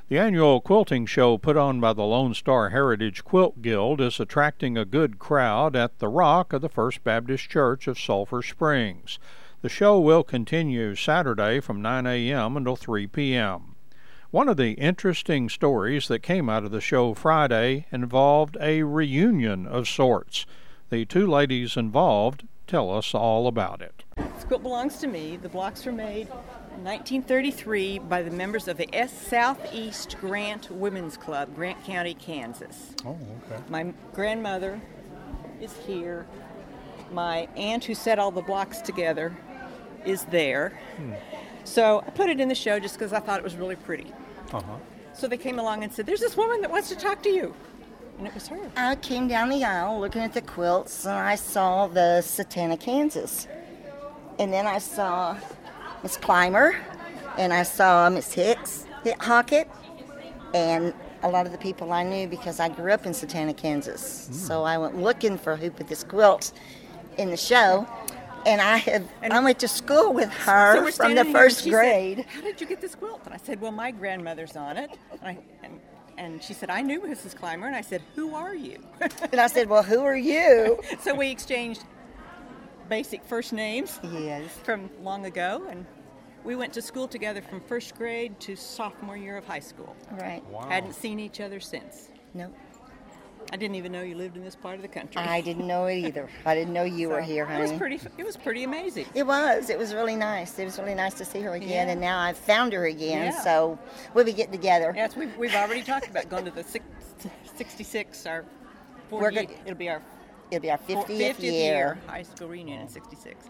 The annual quilting show put on by the Lone Star Heritage Quilt Guild is attracting a good crowd at the Rock of the First Baptist Church of Sulphur Springs. The show will continue Saturday from 9 a.m. until 3 p.m. One of the interesting stories that came out of the show Friday involved a reunion of sorts. The two ladies involved tell us all about it. This quilt belongs to me. The blocks were made in 1933 by the members of the Southeast Grant Women's Club, Grant County, Kansas. Oh, okay. My grandmother is here. My aunt who set all the blocks together is there. So I put it in the show just because I thought it was really pretty. So they came along and said, "There's this woman that wants to talk to you." And it was her. I came down the aisle looking at the quilts, and I saw the Satana, Kansas. And then I saw Miss Clymer, and I saw Miss Hockett, and a lot of the people I knew because I grew up in Satana, Kansas. So I went looking for who put this quilt in the show, and I went to school with her from the first grade. Said, "How did you get this quilt?" And I said, "Well, my grandmother's on it." And she said, "I knew Mrs. Clymer." And I said, "Who are you?" And I said, "Well, who are you?" So we exchanged basic first names from long ago, and we went to school together from first grade to sophomore year of high school. Right. Wow. Hadn't seen each other since. Nope. I didn't even know you lived in this part of the country. I didn't know it either. I didn't know you were here, honey. It was pretty amazing. It was. It was really nice. It was really nice to see her again, Yeah. and now I've found her again, Yeah. so we'll be getting together. Yes, we've already talked about going to the 66, our 40, it'll be our 50th year. high school reunion in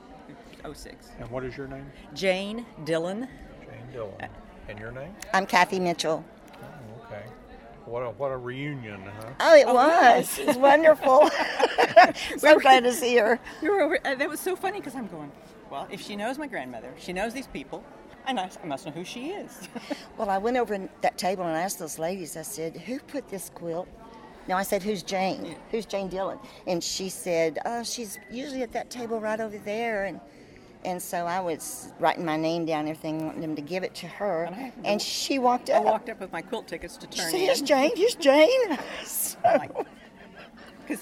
06. And what is your name? Jane Dillon. Jane Dillon. And your name? I'm Kathy Mitchell. Oh, okay. What a reunion, huh? Oh, it was. It was wonderful. So glad to see her. That was so funny because I'm going, well, if she knows my grandmother, she knows these people, and I must know who she is. Well, I went over to that table and asked those ladies, I said, "Who put this quilt?" No, I said, "Who's Jane? Yeah. Who's Jane Dillon?" And she said, "She's usually at that table right over there." And so I was writing my name down and everything, wanting them to give it to her. And she walked up. I walked up with my quilt tickets to turn She in. said, here's Jane. Because,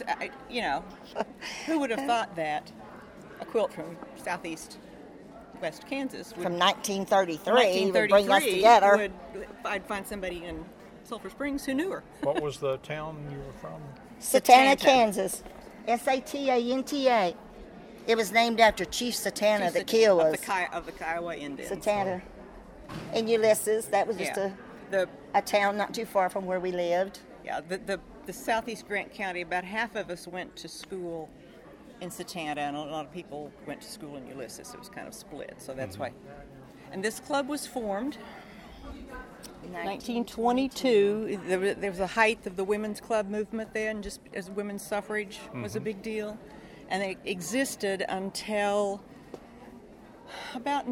who would have thought that a quilt from Southeast West Kansas would, From 1933 would bring us together. I'd find somebody in Sulphur Springs who knew her. What was the town you were from? Satana, Kansas. Satanta. It was named after Chief Satana, the Kiowas. Of the Kiowa Indians. Satana. And Ulysses, that was just a town not too far from where we lived. Yeah, the Southeast Grant County, about half of us went to school in Satana, and a lot of people went to school in Ulysses. It was kind of split, so that's why. And this club was formed in 1922. There was a height of the women's club movement then, just as women's suffrage was a big deal. And it existed until about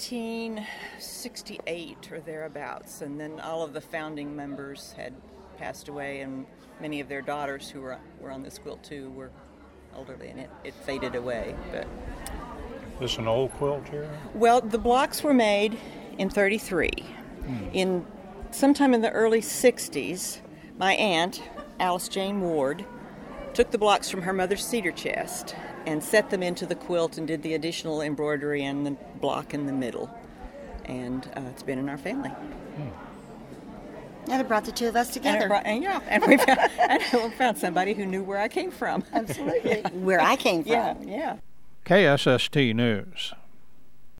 1968 or thereabouts. And then all of the founding members had passed away, and many of their daughters who were on this quilt too were elderly, and it faded away. But This an old quilt here? well, the blocks were made in 33. Sometime in the early 60s, my aunt, Alice Jane Ward, took the blocks from her mother's cedar chest and set them into the quilt and did the additional embroidery and the block in the middle. And it's been in our family. And it brought the two of us together. And we found somebody who knew where I came from. Absolutely. Where I came from. Yeah. KSST News.